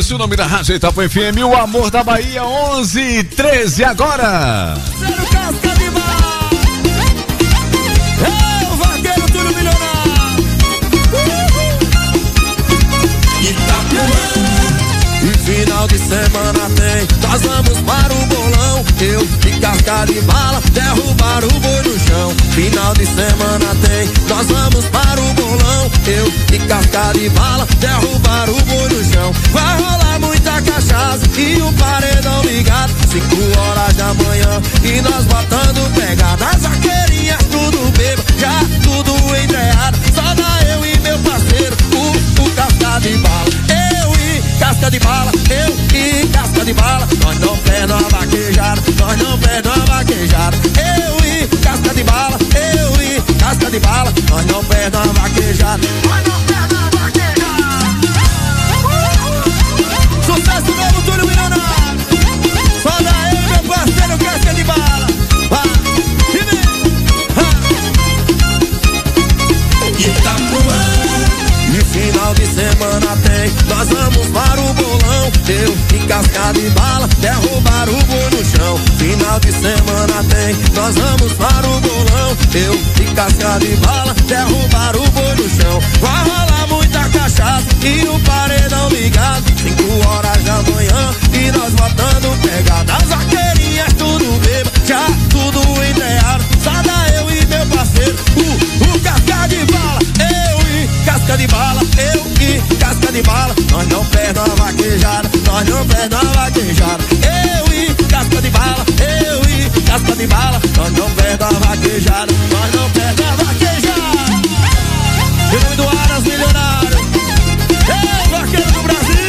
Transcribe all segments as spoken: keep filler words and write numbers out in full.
Esse é o nome da Rádio Itapuã F M, o amor da Bahia, onze e treze agora. Zero casca de bala. É o vaqueiro Túlio Milionário. Itapuã. E final de semana tem, nós vamos para o bolão. Eu de casca de bala, derrubar o boi no chão. Final de semana tem, nós vamos para o bolão. Eu de casca de bala, derrubar o boi no chão. Vai rolar muita cachaça e um paredão ligado. Cinco horas da manhã e nós botando pegada. As vaqueirinhas tudo bebo, já tudo entreado. Só dá eu e meu parceiro, o, o casca de bala. Eu e casca de bala, eu e casca de bala. Nós não perdemos a vaquejada, nós não perdemos a vaquejada. Eu e casca de bala, eu e casca de bala. Nós não perdemos a vaquejada, nós não perdemos a vaquejada. Sucesso novo, Túlio Milionário. Só dá eu e meu parceiro casca de bala. Vai, e vem. Itapuã. E final de semana tem, nós vamos para o bolão. Eu e casca de bala, derrubar o boi no chão. Final de semana tem, nós vamos para o bolão. Eu e casca de bala, derrubar o boi no chão. Vai rolar muita cachaça e um paredão ligado. Cinco horas da manhã e nós botando pegada. As vaqueirinhas tudo beba, já tudo entreado. Só dá eu e meu parceiro, o, o casca de bala. Eu e casca de bala, eu e casca de bala. Nós não perdemos a vaquejada, nós não perdemos a vaquejada. Eu e casca de bala, eu e casca de bala. Nós não perdemos a vaquejada, nós não perdemos a vaquejada. Em nome do Aras Milionário, é o vaqueiro do Brasil.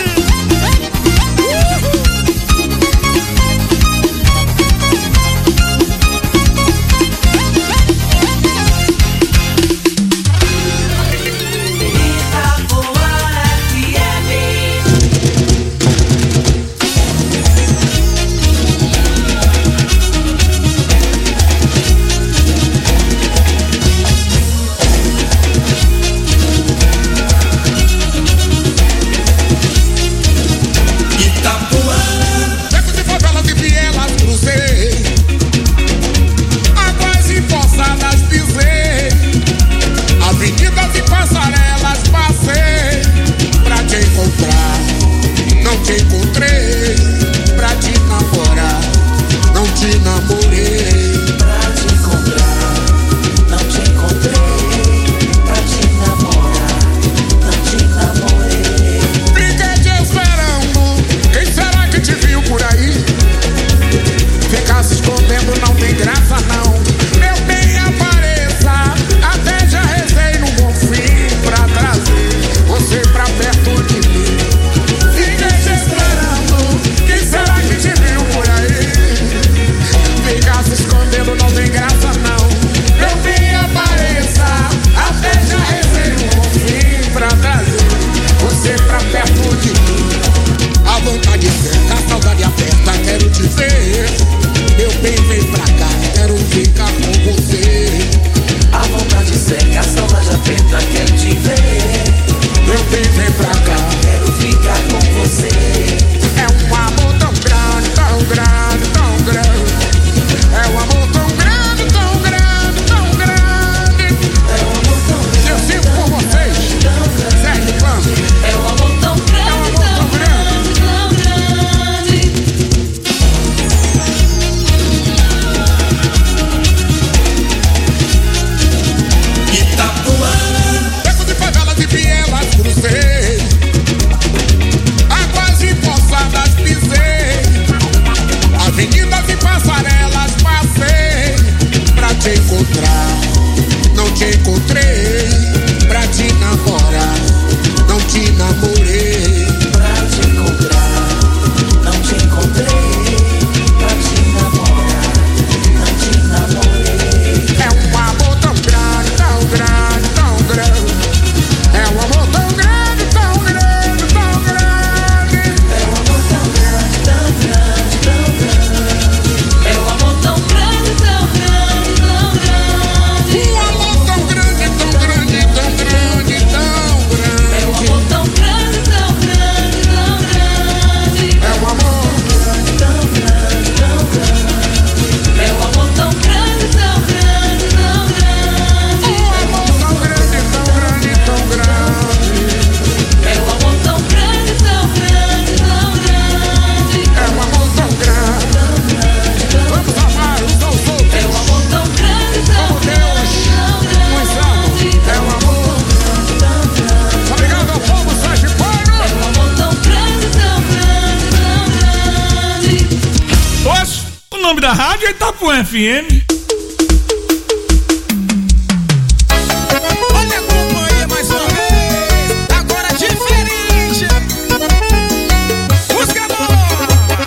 da Rádio Itapuã F M. Olha a companhia mais uma vez, agora diferente. Música nova.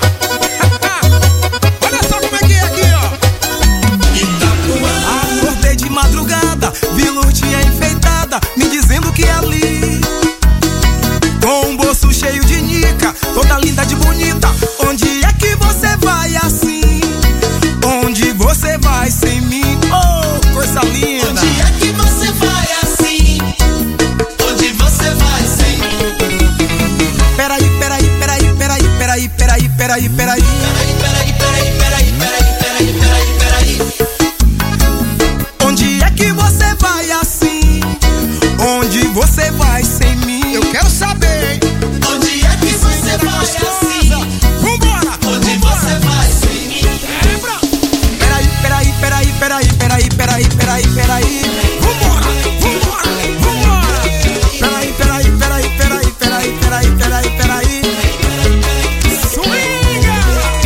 Olha só como é que é aqui, ó. Itapuã. Acordei de madrugada, vi luzinha enfeitada, me dizendo que ali, com um bolso cheio de nica, toda linda de bonita. Onde é que você vai assim? Onde você vai sem mim? Oh, coisa linda. Onde é que você vai assim? Onde você vai sem mim? Peraí, peraí, peraí, peraí, peraí, peraí, peraí, peraí. Peraí, peraí, peraí, peraí, peraí, peraí, peraí, peraí. Onde é que você vai assim? Onde você vai sem mim? Eu quero saber. Onde é que você vai assim? Vambora! Onde você vai sem mim? Peraí, peraí, peraí, peraí, peraí, peraí, peraí, peraí. Vambora! Vambora! Vambora! Peraí, peraí, peraí, peraí, peraí, peraí, peraí, peraí. Swinga!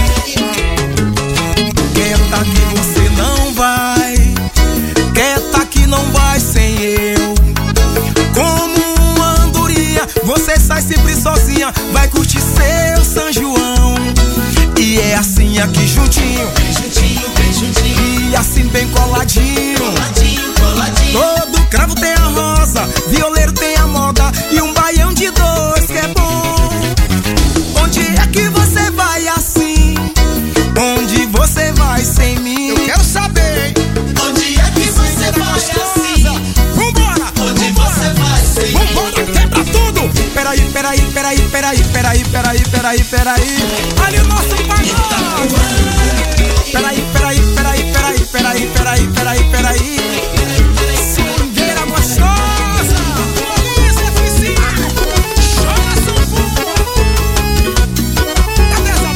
Quieta que você não vai, quieta que não vai sem eu. Como uma andorinha, você sai sempre sozinha, vai curtir seu São João. E é assim aqui juntinho, Bem juntinho, bem juntinho. e assim bem coladinho. Coladinho, coladinho. Todo cravo tem a rosa, violeiro tem a moda e um baião de dois que é bom. Onde é que você vai assim? Onde você vai sem mim? Eu quero saber. Onde é que você vai assim? Vambora! Onde você vai sem mim? Vambora, quebra tudo! Peraí, peraí, peraí, peraí, peraí, peraí, peraí, peraí. Ali o nosso pagode! Peraí, peraí, peraí, peraí, peraí, peraí, peraí, peraí. Swingueira gostosa! Polícia oficial! Chama sanfona! Cadê essa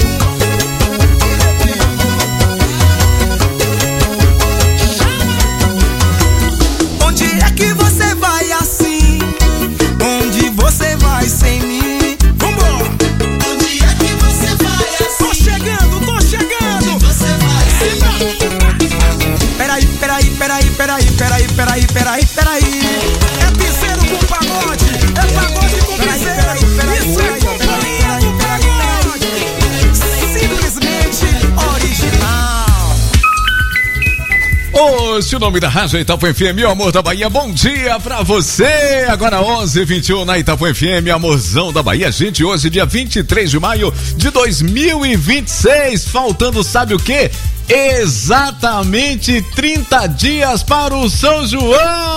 boa? Onde é que você vai assim? Onde você vai sem mim? Vambora! Onde é que você vai Tô assim? chegando, tô chegando! Você vai sem mim? Peraí, peraí, peraí, peraí, peraí, peraí, peraí, peraí. É piseiro com pagode, é pagode com piseiro. Isso é companhia com pagode. Simplesmente original. Hoje o nome da Rádio Itapuã F M, o amor da Bahia, bom dia pra você. Agora onze e vinte e um na Itapuã F M, amorzão da Bahia. Gente, hoje dia vinte e três de maio de dois mil e vinte e seis, faltando sabe o quê? Exatamente trinta dias para o São João.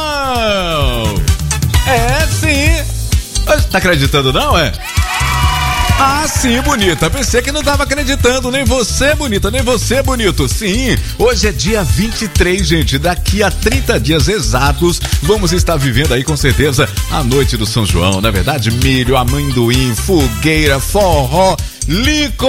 É, sim. Tá acreditando não, é? Ah, sim, bonita. Pensei que não tava acreditando. Nem você, bonita, nem você, bonito. Sim, hoje é dia vinte e três, gente. Daqui a trinta dias exatos, vamos estar vivendo aí com certeza a noite do São João. Na verdade, milho, amendoim, fogueira, forró, licor.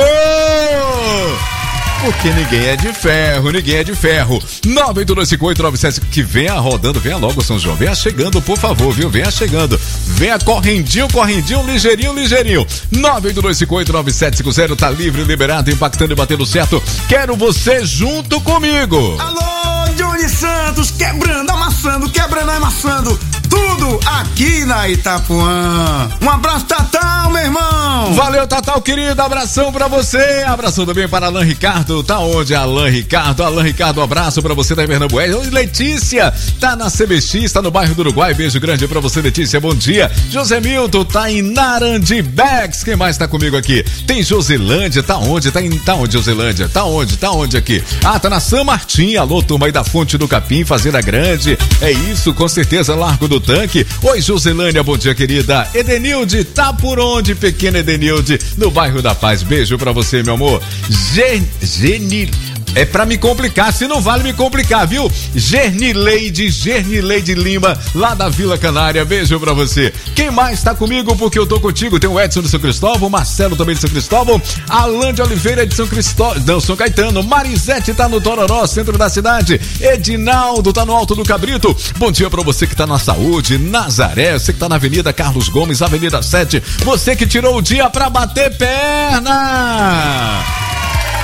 Porque ninguém é de ferro, ninguém é de ferro. nove oito dois cinco oito nove sete, que venha rodando, venha logo, São João. Venha chegando, por favor, viu? Venha chegando. Venha correndinho, correndinho, ligeirinho, ligeirinho. nove oito dois cinco oito nove sete cinco zero, tá livre, liberado, impactando e batendo certo. Quero você junto comigo. Alô, Johnny Santos, quebrando, amassando, quebrando, amassando. Tudo aqui na Itapuã. Um abraço, Tatão, meu irmão. Valeu, Tatal, querido, abração pra você. Abração também para Alan Ricardo. Tá onde, Alan Ricardo? Alan Ricardo, abraço pra você da Pernambués. Letícia, tá na C B X, tá no bairro do Uruguai. Beijo grande pra você, Letícia, bom dia. José Milton, tá em Narandibex. Quem mais tá comigo aqui? Tem Joselândia, tá onde? Tá, em, tá onde, Joselândia? Tá onde? Tá onde aqui? Ah, tá na São Martim. Alô, turma aí da Fonte do Capim, Fazenda Grande. É isso, com certeza, Largo do Tanque. Oi, Joselânia, bom dia, querida. Edenilde, tá por onde, pequena Edenilde? No bairro da Paz. Beijo pra você, meu amor. Gen... Genil... É pra me complicar, se não vale me complicar, viu? Gernileide, Gernileide Lima, lá da Vila Canária, beijo pra você. Quem mais tá comigo, porque eu tô contigo? Tem o Edson de São Cristóvão, Marcelo também de São Cristóvão, Alan de Oliveira de São Cristóvão, não, São Caetano, Marisete tá no Tororó, centro da cidade, Edinaldo tá no Alto do Cabrito. Bom dia pra você que tá na Saúde, Nazaré, você que tá na Avenida Carlos Gomes, Avenida sete, você que tirou o dia pra bater perna.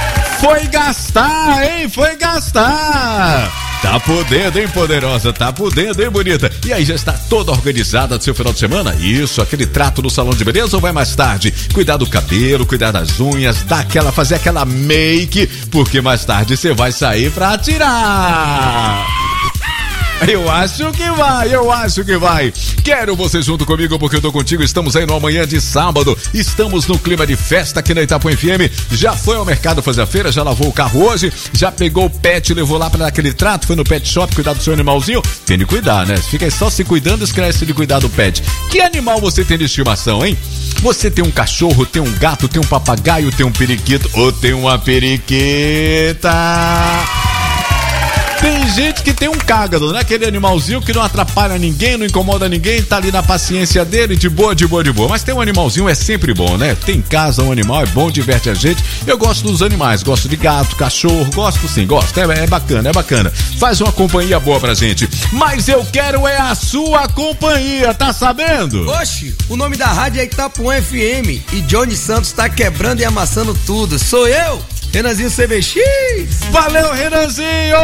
Foi gastar, hein? Foi gastar. Tá podendo, hein, poderosa? Tá podendo, hein, bonita? E aí, já está toda organizada do seu final de semana? Isso, aquele trato no salão de beleza ou vai mais tarde? Cuidar do cabelo, cuidar das unhas, dar aquela, fazer aquela make, porque mais tarde você vai sair pra tirar. Eu acho que vai, eu acho que vai. Quero você junto comigo porque eu tô contigo. Estamos aí no amanhã de sábado. Estamos no clima de festa aqui na Itapuã F M. Já foi ao mercado fazer a feira, já lavou o carro hoje, já pegou o pet, levou lá pra dar aquele trato, foi no pet shop cuidar do seu animalzinho. Tem de cuidar, né? Fica só se cuidando, esquece de cuidar do pet. Que animal você tem de estimação, hein? Você tem um cachorro, tem um gato, tem um papagaio, tem um periquito ou tem uma periquita? Tem gente que tem um cágado, né? Aquele animalzinho que não atrapalha ninguém, não incomoda ninguém, tá ali na paciência dele, de boa, de boa, de boa. Mas tem um animalzinho, é sempre bom, né? Tem em casa um animal, é bom, diverte a gente. Eu gosto dos animais, gosto de gato, cachorro, gosto sim, gosto. É, é bacana, é bacana. Faz uma companhia boa pra gente. Mas eu quero é a sua companhia, tá sabendo? Oxe, o nome da rádio é Itapuã F M e Johnny Santos tá quebrando e amassando tudo. Sou eu, Renanzinho C B X. Valeu, Renanzinho!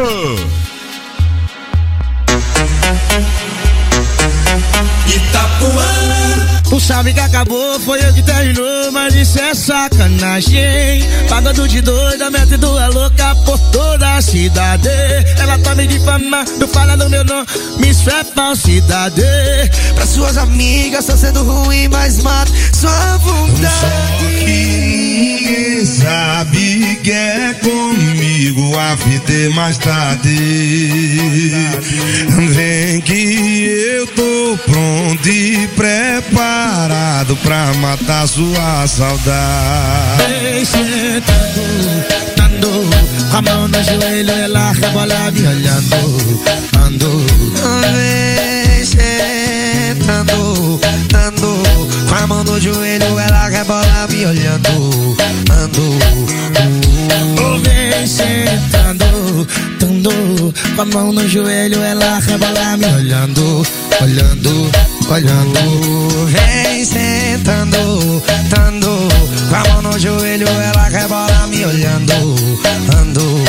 Itapuã. Tu sabe que acabou, foi eu que terminou, mas isso é sacanagem. Pagando de doida, metendo a louca por toda a cidade. Ela tá me difamando, falando meu nome, isso é falsidade. Pra suas amigas tá sendo ruim, mas mata sua vontade. Só que ninguém sabe que é comigo, a fita é mais tarde. Vem que eu tô pronto e preparado pra matar sua saudade. Vem sentando, dando, com a mão no joelho, ela rebola me olhando, ando. Vem sentando, dando, com a mão no joelho, ela rebola me olhando, ando. Vem sentando, dando, com a mão no joelho, ela rebola me olhando, olhando, olhando. Vem sentando, dando, com a mão no joelho, ela rebola me olhando, ando.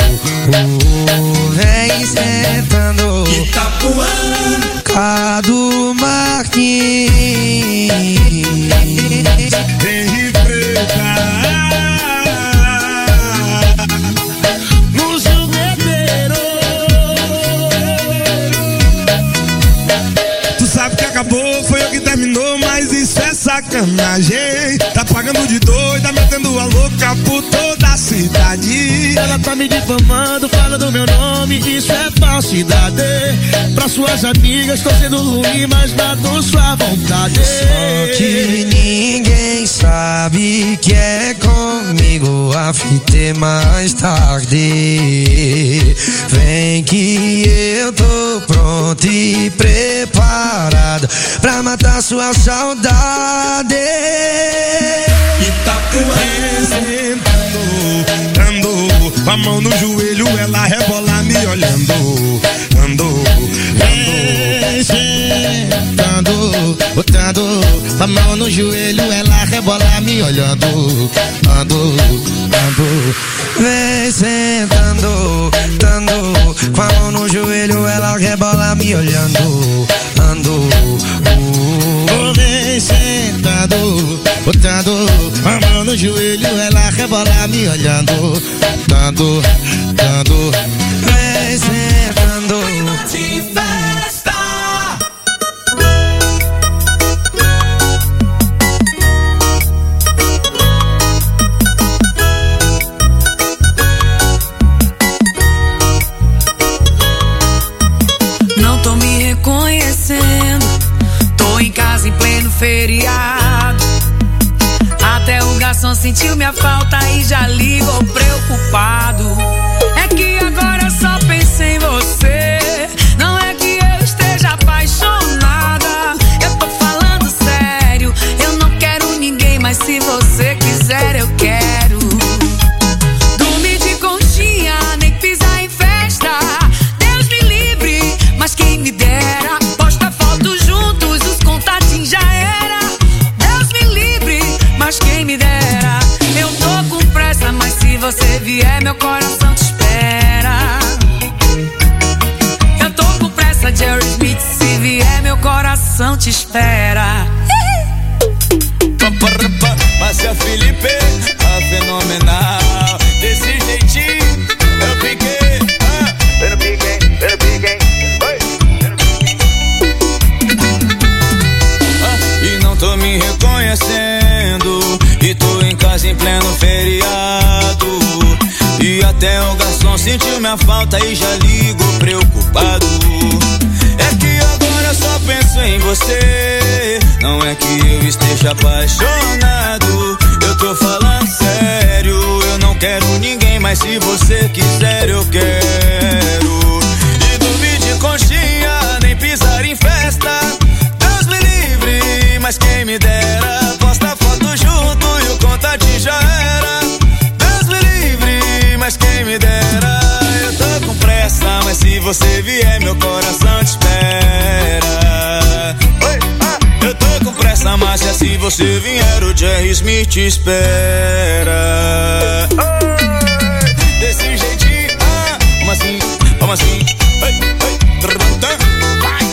Vem sentando, Itapuã. Cadu Marquinhos. Vem preta no jugueteiro. Tu sabe que acabou, foi eu que terminou, mas isso é sacanagem. Tá pagando de doida, metendo a louca por toda a cidade. Ela tá me difamando, falando meu nome, isso é falsidade. Pra suas amigas tô sendo ruim, mas mato sua vontade. Só que ninguém sabe que é comigo, a fita é mais tarde. Vem que eu tô pronto e preparado pra matar sua saudade. Itapuã. Sentando, ando, com a mão no joelho, ela rebola me olhando, ando, ando. Sentando, botando a mão no joelho, ela rebola me olhando, ando, ando. Vem sentando, dando, com a mão no joelho, ela rebola me olhando, ando. Oh, vem sentando, botando a mão no joelho, ela rebola me olhando, dando, dando. Vem sentando. De festa. Não tô me reconhecendo, tô em casa em pleno feriado. Até o garçom sentiu minha falta e já ligou preocupado. É que agora eu só penso em você, não é que eu esteja apaixonada. Eu tô falando sério, eu não quero ninguém, mas se você quiser eu quero. Dormir de conchinha, nem pisar em festa, Deus me livre, mas quem me dera. Posta foto juntos, os contatinhos já era. Deus me livre, mas quem me dera. Eu tô com pressa, mas se você vier coração te espera. Márcia Felipe, a fenomenal. Desse jeitinho, eu piquei. Ah, eu piquei, eu piquei. Ah, e não tô me reconhecendo. E tô em casa em pleno feriado. E até o garçom sentiu minha falta e já ligo preocupado. É que agora eu só penso em você. Não é que eu esteja apaixonado. Eu tô falando sério. Eu não quero ninguém, mas se você quiser eu quero. E dormir de conchinha, nem pisar em festa. Deus me livre, mas quem me dera. Posta foto junto e o contato já era. Deus me livre, mas quem me dera. Eu tô com pressa, mas se você vier meu coração te espera. Oi, ah, eu tô com pressa, mas se você vier o Jerry Smith te espera. Oi, desse jeitinho, ah, como assim, como assim. Oi, oi, vai.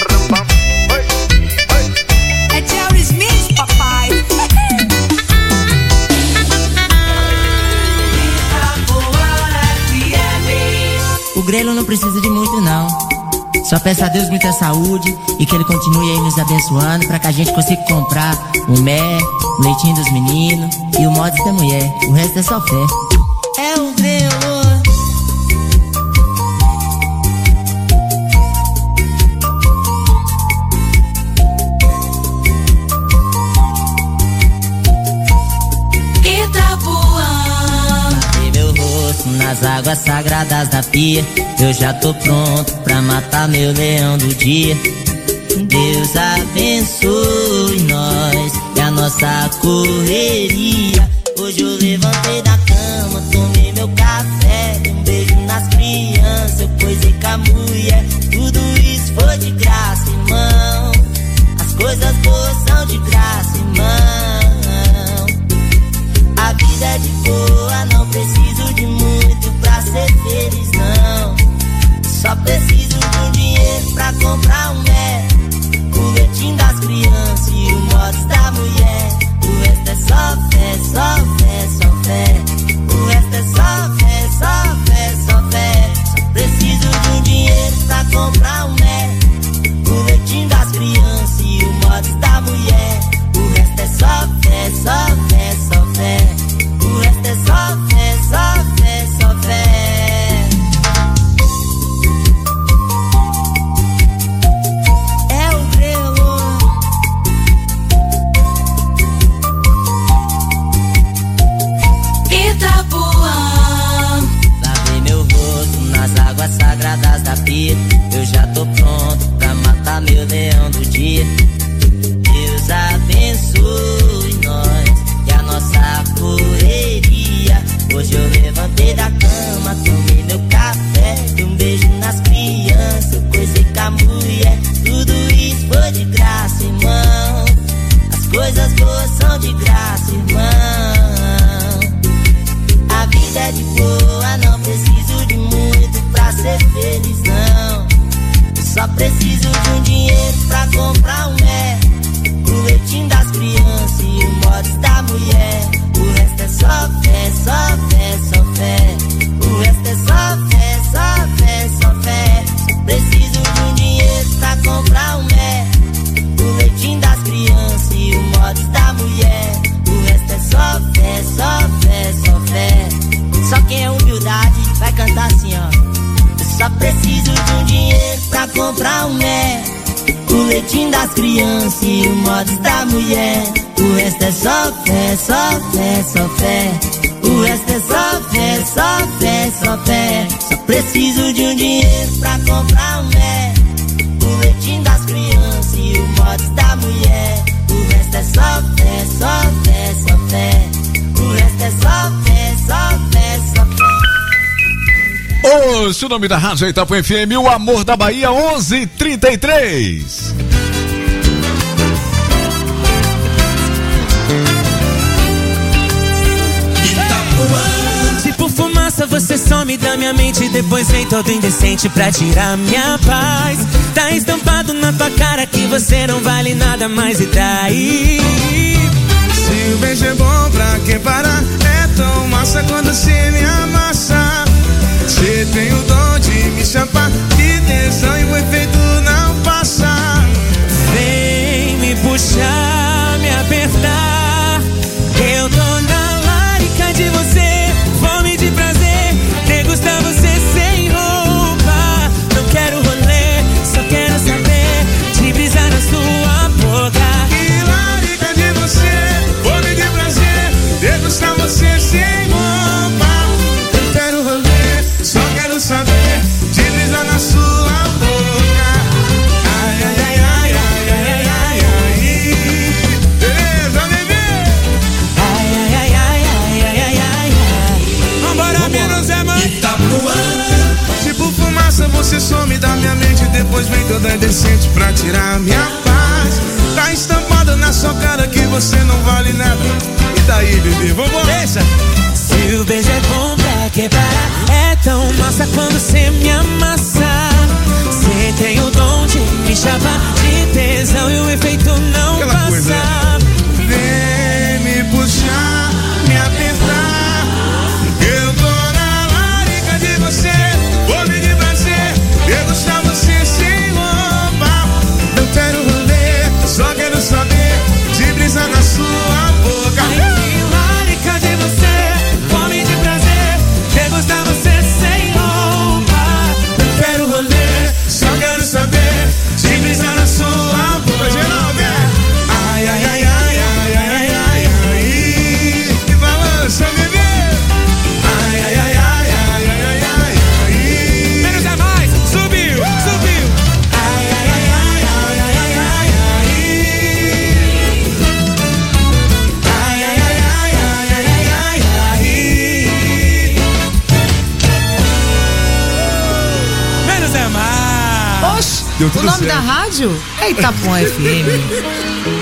É Jerry Smith, papai. O Grelo não precisa de muito não. Só peça a Deus muita saúde e que ele continue aí nos abençoando pra que a gente consiga comprar o mé, o leitinho dos meninos e o mods da mulher. O resto é só fé. É o Grelo. Nas águas sagradas da pia, eu já tô pronto pra matar meu leão do dia. Deus abençoe nós e a nossa correria. Hoje eu levantei da cama, tomei meu café, dei um beijo nas crianças, eu coisei com a mulher. Tudo isso foi de graça, irmão. As coisas boas são de graça, irmão. A vida é de boa, não preciso de muito pra ser feliz, não. Só preciso de um dinheiro pra comprar um mé, o leitinho das crianças e o mods da mulher. O resto é só fé, só fé, só fé. O resto é só fé, só fé, só fé. Só preciso de um dinheiro pra comprar um mé, o leitinho das crianças e o mods da mulher. O resto é só fé, só fé, só fé. O resto é só fé, só fé, só fé. É o Grelo. Itapuã. Lavei meu rosto nas águas sagradas da pia. Eu já tô pronto pra matar meu leão do dia. Deus abençoe nós e a nossa correria. Hoje eu levantei da cama, tomei meu café, dei um beijo nas crianças, eu coisei com a mulher. Tudo isso foi de graça, irmão. As coisas boas são de graça, irmão. A vida é de boa, não preciso de muito pra ser feliz, não. Eu só preciso de um dinheiro pra comprar um mé, o leitinho das crianças e o mods da mulher. O resto é só fé, só fé, só fé. O resto é só fé, só fé, só fé. Só preciso de um dinheiro pra comprar um mé, o leitinho das crianças e o mods da mulher. O resto é só fé, só fé, só fé. Só quem é humildade vai cantar assim, ó. Eu só preciso de um dinheiro pra comprar um mé, o leitinho das crianças e o mods da mulher. O resto é só fé, só fé, só fé. O resto é só fé, só fé, só fé. Só preciso de um dinheiro pra comprar um mé, o leitinho das crianças e o mods da mulher. O resto é só fé, só fé, só fé. O resto é só fé, só fé, só fé. Hoje o nome da rádio é Itapuã F M, o amor da Bahia, onze e trinta e três. Se por fumaça massa, você some da minha mente. Depois vem todo indecente pra tirar minha paz. Tá estampado na tua cara que você não vale nada mais, e daí? Se o beijo é bom, pra que parar? É tão massa quando cê me amassa. Cê tem o dom de me chapar de tesão e o efeito não passa. Vem me puxar, me apertar. Eu tô na larica de você, fome de prazer, degustar você sem roupa. Não quero rolê, só quero saber de brisar na sua boca. Que larica de você, fome de prazer, degustar você sem roupa. Eu quero rolê, só quero saber de brisar na sua boca. Ai, ai, ai, ai, ai, ai, ai, ai. Beleza, bebê? Ai, ai, ai, ai, ai, ai, ai, ai, ai. Vambora, menos é mais. Tipo fumaça, você some da minha mente. Depois vem toda indecente pra tirar minha paz. Tá estampada na sua cara que você não vale nada. E daí, bebê, vambora. Deixa. Se o beijo é bom, pra que parar? É tão massa quando cê me amassa. Cê tem o dom de me chamar de tesão e o efeito não Aquela passa. coisa, né? Vem me puxar, me apertar. Eu tô na larica de você, fome de prazer, degustar você sem roupa. Eu quero rolê, só quero saber de brisa na sua boca. Ai, que larica de você, fome de prazer, degustar você sem roupa. Eu quero rolê, só quero saber de brisa na sua boca. Geral, velho. Ai, ai, ai, ai, ai, ai, ai, ai. Que balança, bebê. Ai, ai, ai, ai, ai, ai, ai, ai. Menos é mais, subiu, subiu. Ai, ai, ai, ai, ai, ai, ai, ai. Ai, ai, ai, ai, ai, ai, ai, ai. Menos é mais. Oxe, Deu o tudo nome certo. da rádio é Itapuã F M.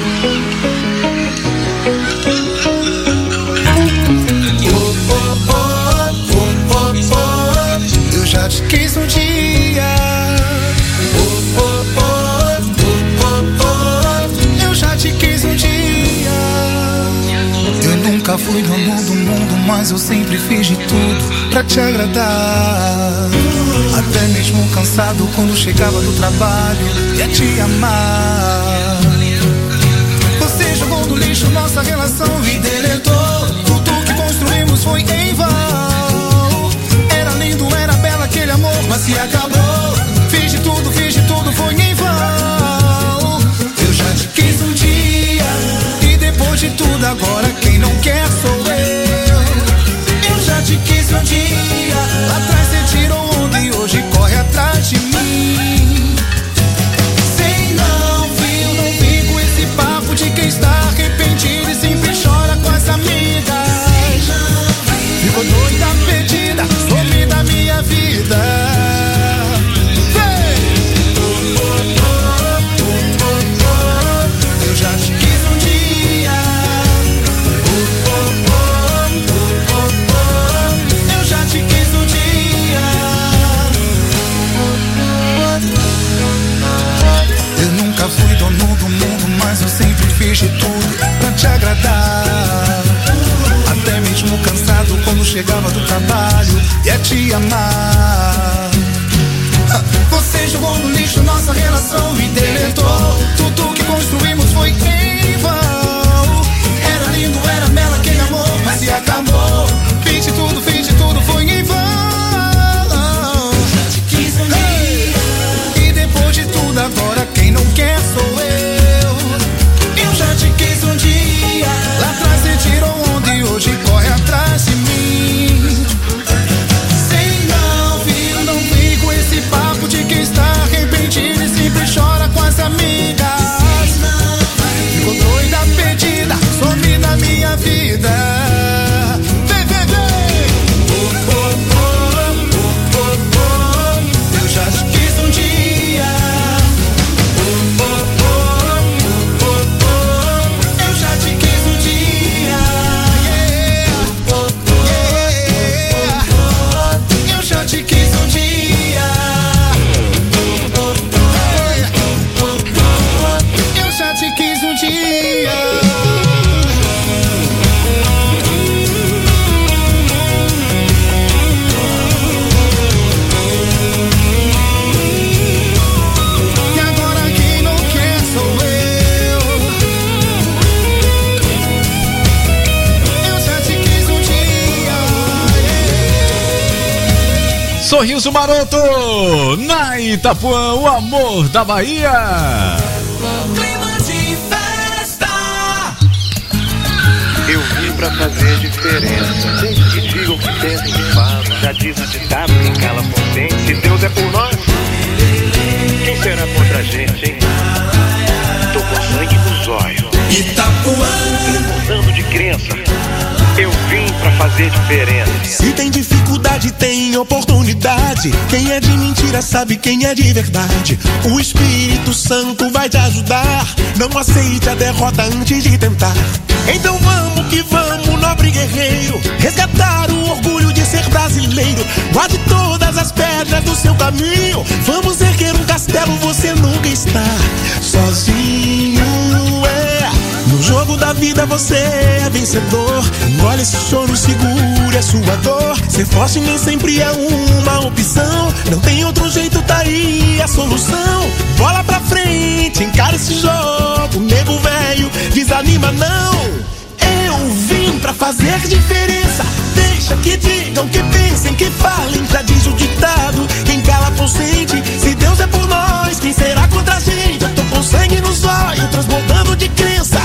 Eu já te quis um dia. Oh, oh, oh, oh, oh. Eu já te quis um dia. Eu nunca fui dono do mundo, mas eu sempre fiz de tudo pra te agradar. Até mesmo cansado quando chegava do trabalho, ia te amar. Você jogou no lixo nossa relação e deletou. Tudo que construímos foi em vão. Era lindo, era bela aquele amor, mas se acabou. Fiz de tudo, fiz de tudo, foi em vão. Eu já te quis um dia, e depois de tudo agora quem não quer sou eu. Eu já te quis um dia, lá atrás você tirou onda e hoje corre atrás de mim. Sem não, viu, não vim com esse papo de quem está arrependido e sempre chora com as amigas. Ficou doida, perdida, some da minha vida. Vem! Eu já te quis um dia. Eu já te quis um dia. Eu nunca fui dono do mundo, mas eu sempre fiz de tudo pra te agradar. Até mesmo cansado quando chegava do trabalho, ia te amar. Você jogou no lixo nossa relação e deletou. Tudo que construímos foi em vão. Era lindo, era bela aquele amor, mas se acabou. Fiz de tudo, fiz de tudo, foi em vão. Já te quis um dia, e depois de tudo agora quem não quer sou eu. Eu já te quis um dia, lá atrás você tirou onda e hoje corre atrás de mim. Sem não, viu, não vim com esse papo de quem está arrependido e sempre chora com as amigas. Sorriso Maroto, na Itapuã, o amor da Bahia. Clima de festa. Eu vim pra fazer diferença. Deixe que digam o que pensem que falam. Já diz o ditado, quem cala contente. Se Deus é por nós, quem será contra a gente, hein? Tô com sangue nos olhos, Itapuã, mudando de crença. Eu vim pra fazer diferença. Se tem dificuldade, tem oportunidade. Quem é de mentira sabe quem é de verdade. O Espírito Santo vai te ajudar. Não aceite a derrota antes de tentar. Então vamos que vamos, nobre guerreiro, resgatar o orgulho de ser brasileiro. Guarde todas as pedras do seu caminho. Vamos erguer um castelo, você nunca está sozinho, é. No jogo da vida você é vencedor. Engole esse choro, segure a sua dor. Ser forte nem sempre é uma opção. Não tem outro jeito, tá aí a solução. Bola pra frente, encara esse jogo. Nego velho, desanima não. Eu vim pra fazer diferença. Deixa que digam, que pensem, que falem. Já diz o ditado, quem cala consente. Se Deus é por nós, quem será contra a gente? Eu tô com sangue nos olhos, transbordando de crença.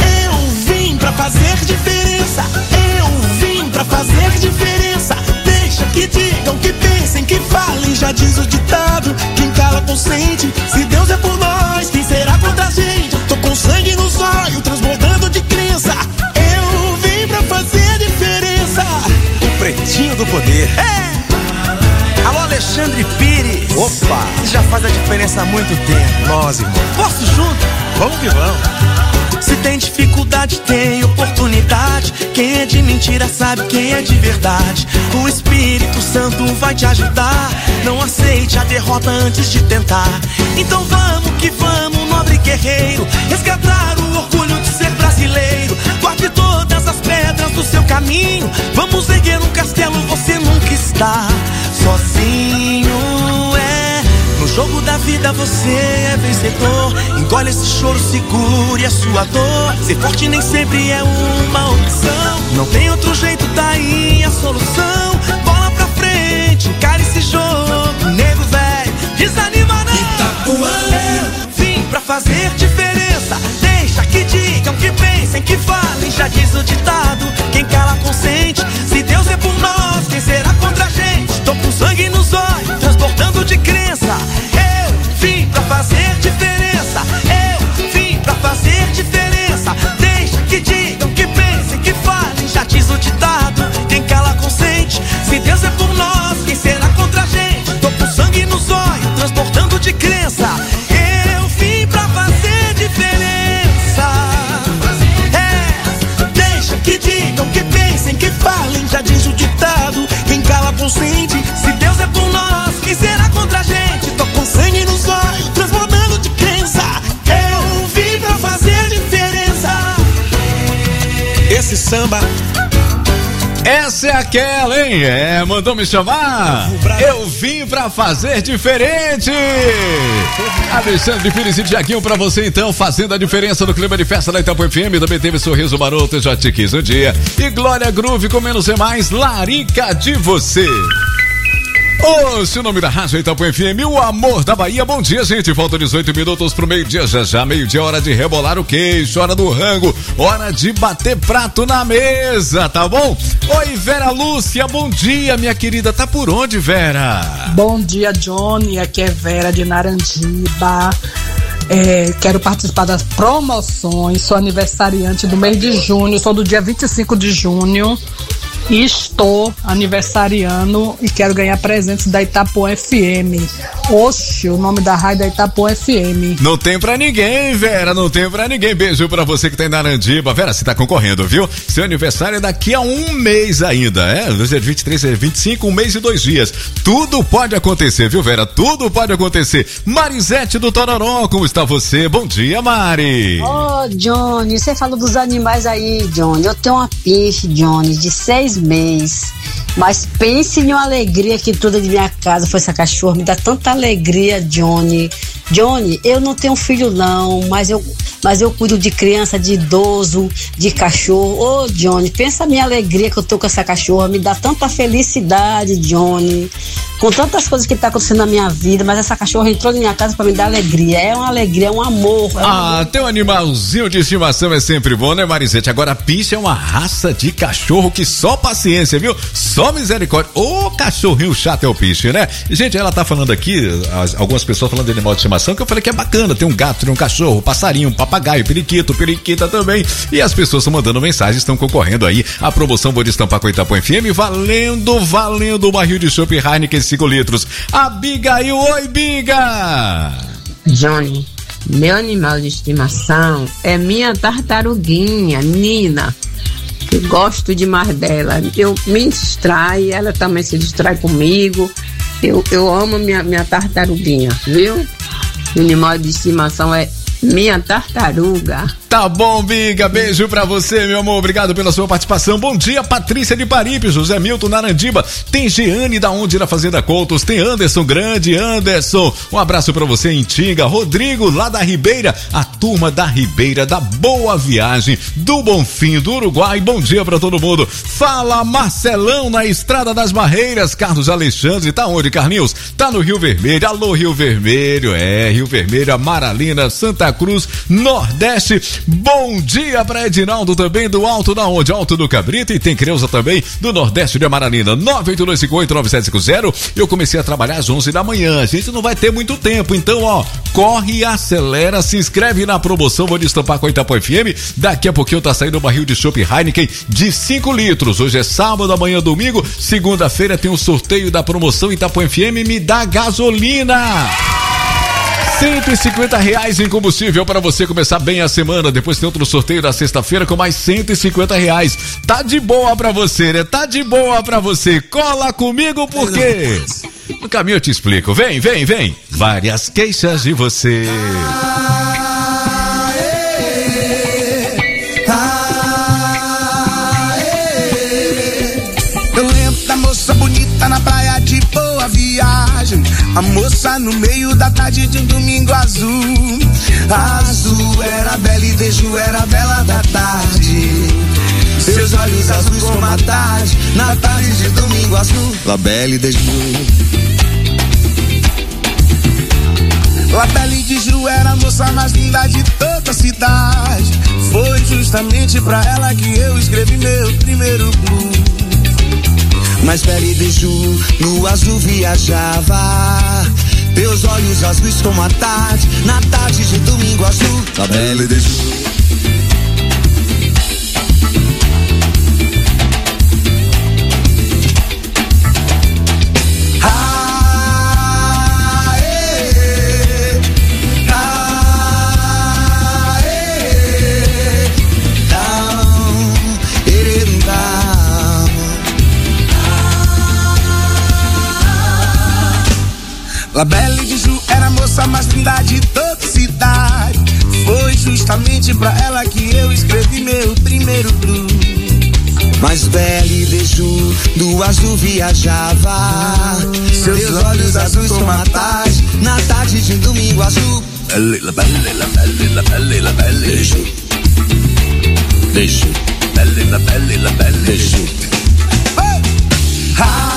Eu vim pra fazer diferença. Eu vim pra fazer diferença. Deixa que digam, que pensem, que falem. Já diz o ditado, quem cala consente. Se Deus é por nós, quem será contra a gente? Eu tô com sangue nos olhos, transbordando de crença. Eu vim pra fazer diferença. O Pretinho do Poder. É! Alô, Alexandre Pires. Opa! Já faz a diferença há muito tempo. Nós, irmão. Posso junto? Vamos que vamos. Se tem dificuldade, tem oportunidade. Quem é de mentira sabe quem é de verdade. O Espírito Santo vai te ajudar. Não aceite a derrota antes de tentar. Então vamos que vamos, nobre guerreiro, resgatar o orgulho de ser brasileiro. Guarde todas as pedras do seu caminho. Vamos erguer um castelo, você nunca está sozinho, é. No jogo da vida você é vencedor. Engole esse choro, segure a sua dor. Ser forte nem sempre é uma opção. Não tem outro jeito, daí a solução. Bola pra frente, encare esse jogo. Nego velho, desanima não. Itapuã, eu vim pra fazer diferença. Deixa que digam, que pensem, que falem. Já diz o ditado, quem cala consente. Se Deus é por nós, quem será contra a gente? Tô com sangue nos olhos, transportando de crença. Eu vim pra fazer diferença. Eu vim pra fazer diferença. Deixa que digam, que pensem, que falem. Já diz o ditado, quem cala consente. Se Deus é por nós, quem será contra a gente? Tô com sangue nos olhos, transportando de crença. Eu vim pra fazer diferença. É, deixa que digam, que pensem, que falem. Já diz o ditado, quem cala consente. Se Deus é por nós, quem será contra a gente? Tô com sangue nos olhos, transbordando de crença. Eu vim pra fazer diferença. Esse samba, Essa é aquela, hein? É, mandou me chamar. Eu vim pra fazer diferente. Alexandre Pires e Tiaguinho pra você então, fazendo a diferença no clima de festa da Itapuã F M. Também teve Sorriso Maroto, Já Te Quis Um Dia. E Glória Groove com Menos é Mais, Larica de Você. Hoje, o nome da rádio Itapuã F M, o amor da Bahia. Bom dia, gente. Faltam dezoito minutos pro meio-dia. Já já, meio-dia, hora de rebolar o queixo, hora do rango, hora de bater prato na mesa, tá bom? Oi, Vera Lúcia, bom dia, minha querida. Tá por onde, Vera? Bom dia, Johnny. Aqui é Vera de Narandiba. É, quero participar das promoções. Sou aniversariante do mês de junho. Sou do dia vinte e cinco de junho. E estou aniversariando e quero ganhar presentes da Itapuã F M. Oxe, o nome da rádio é Itapuã F M. Não tem pra ninguém, Vera, não tem pra ninguém. Beijo pra você que tá em Narandiba. Vera, você tá concorrendo, viu? Seu aniversário é daqui a um mês ainda, é? Hoje é vinte e três, vinte e cinco, um mês e dois dias. Tudo pode acontecer, viu, Vera? Tudo pode acontecer. Marisete do Tororó, como está você? Bom dia, Mari. Ô, oh, Johnny, você falou dos animais aí, Johnny. Eu tenho uma peixe, Johnny, de seis meses. Mas pense em uma alegria que toda de minha casa foi essa cachorra. Me dá tanta alegria, Johnny. Johnny, eu não tenho filho não, mas eu, mas eu cuido de criança, de idoso, de cachorro. Ô, Johnny, pensa a minha alegria que eu tô com essa cachorra. Me dá tanta felicidade, Johnny. com tantas coisas que tá acontecendo na minha vida, mas essa cachorra entrou na minha casa pra me dar alegria. É uma alegria, é um amor. É um ah, amor. teu animalzinho de estimação é sempre bom, né, Marisete? Agora, Piche é uma raça de cachorro que só paciência, viu? Só misericórdia. Ô, cachorrinho chato é o Piche, né? E, gente, ela tá falando aqui, as, algumas pessoas falando de animal de estimação, que eu falei que é bacana. Tem um gato, tem um cachorro, um passarinho, um papagaio, periquito, periquita também. E as pessoas estão mandando mensagens, estão concorrendo aí a promoção Vou Destampar com Itapuã F M, valendo, valendo o barril de chopp Heineken cinco litros. Abigail, oi, Biga! Johnny, meu animal de estimação é minha tartaruguinha, Nina, que gosto demais dela. Eu me distrai, ela também se distrai comigo. Eu, eu amo minha, minha tartaruguinha, viu? Meu animal de estimação é minha tartaruga. Tá bom, Biga, beijo pra você, meu amor, obrigado pela sua participação. Bom dia, Patrícia de Paripe, José Milton Narandiba, tem Jeane da Onde na Fazenda Coutos, tem Anderson Grande, Anderson, um abraço pra você em Tinga, Rodrigo lá da Ribeira, a turma da Ribeira, da Boa Viagem, do Bonfim, do Uruguai, bom dia pra todo mundo. Fala, Marcelão, na Estrada das Barreiras, Carlos Alexandre, tá onde, Carlinhos? Tá no Rio Vermelho, alô Rio Vermelho, é, Rio Vermelho, Amaralina, Santa Cruz, Nordeste. Bom dia pra Edinaldo também do Alto da Onde? Alto do Cabrito, e tem Creuza também do Nordeste de Amaralina, nove oito dois cinco oito nove sete cinco zero. Eu comecei a trabalhar às onze da manhã, a gente não vai ter muito tempo, então ó, corre e acelera, se inscreve na promoção Vou Destampar com Itapuã F M, daqui a pouquinho tá saindo o barril de chopp Heineken de cinco litros, hoje é sábado, amanhã domingo, segunda-feira tem o sorteio da promoção Itapuã F M Me Dá Gasolina. cento e cinquenta reais em combustível para você começar bem a semana. Depois tem outro sorteio da sexta-feira com mais cento e cinquenta reais. Tá de boa pra você, né? Tá de boa pra você. Cola comigo porque no caminho eu te explico. Vem, vem, vem. Várias queixas de você. Eu lembro da moça bonita na praia de Boa Viagem, a moça no meio da tarde de um domingo azul. Azul era bela e Deju era bela da tarde. Seus olhos azuis como a tarde, na tarde de domingo azul. La Belle e Deju. La Belle e Deju era a moça mais linda de toda a cidade. Foi justamente pra ela que eu escrevi meu primeiro blues. Mas Belle e Deju no azul viajava, teus olhos azuis como a tarde, na tarde de domingo azul. La Belle e Deju. La Belle e Deju era a moça mais linda de toda a cidade. Foi justamente pra ela que eu escrevi meu primeiro blues. Mas Belle e Deju do azul viajava, seus olhos azuis como a tarde, na tarde de domingo azul. Belle, la Belle, la Belle, la Belle, la Belle, Deju. Deju. Belle, la Belle, la Belle, Deju. Ah!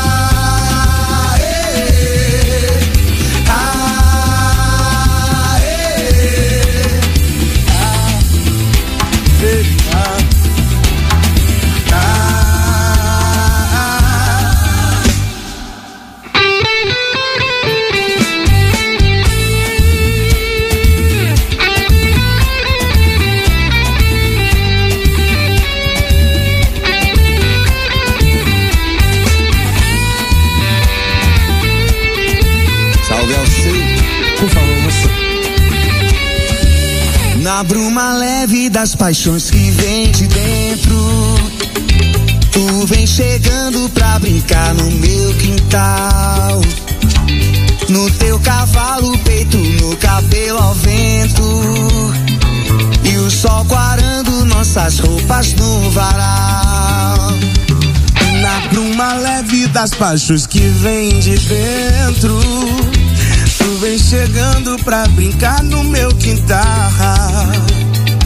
Na bruma leve das paixões que vem de dentro, tu vem chegando pra brincar no meu quintal. No teu cavalo, peito no cabelo ao vento, e o sol quarando nossas roupas no varal. Na bruma leve das paixões que vem de dentro, tu vem chegando pra brincar no meu quintal.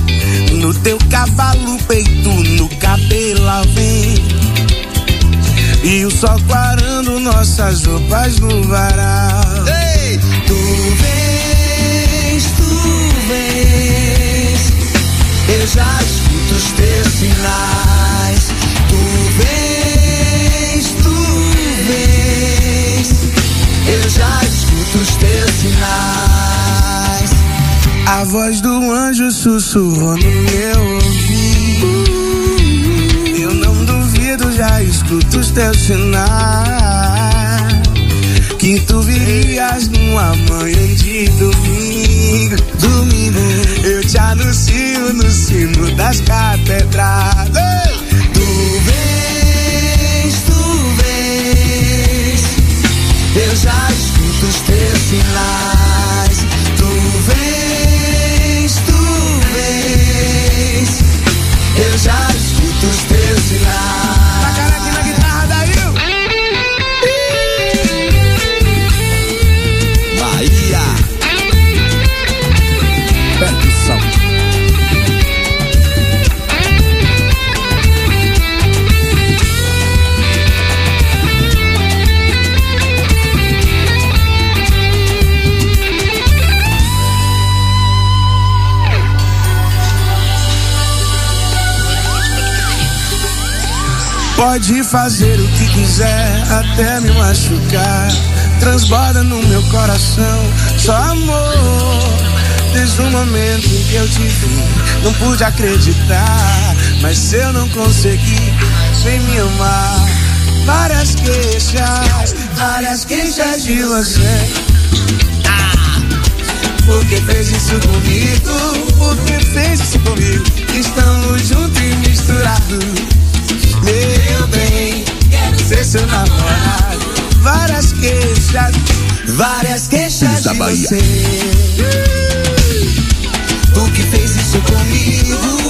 No teu cavalo, peito no cabelo ao vento, E o sol clarando nossas roupas no varal. Ei! Tu vens, tu vens, eu já escuto os teus sinais. Tu vens, tu vens, eu já escuto os teus sinais. A voz do anjo sussurrou no meu ouvido. Eu não duvido, já escuto os teus sinais. Que tu virias numa manhã de domingo. Domingo, eu te anuncio no sino das catedrais. Tu vens, tu vens, eu já escuto os teus sinais. Tu vens, tu vens, eu já escuto os teus sinais. Tá cara aqui na guitarra daí. Bahia, percussão. Pode fazer o que quiser, até me machucar. Transborda no meu coração, só amor. Desde o momento em que eu te vi, não pude acreditar. Mas se eu não consegui, vem me amar. Várias queixas, várias queixas de você. Ah, por que fez isso comigo? Por que fez isso comigo? Estamos juntos e misturados. Meu bem, quero ser seu namorado. Várias queixas, várias queixas de você. Por que fez isso comigo?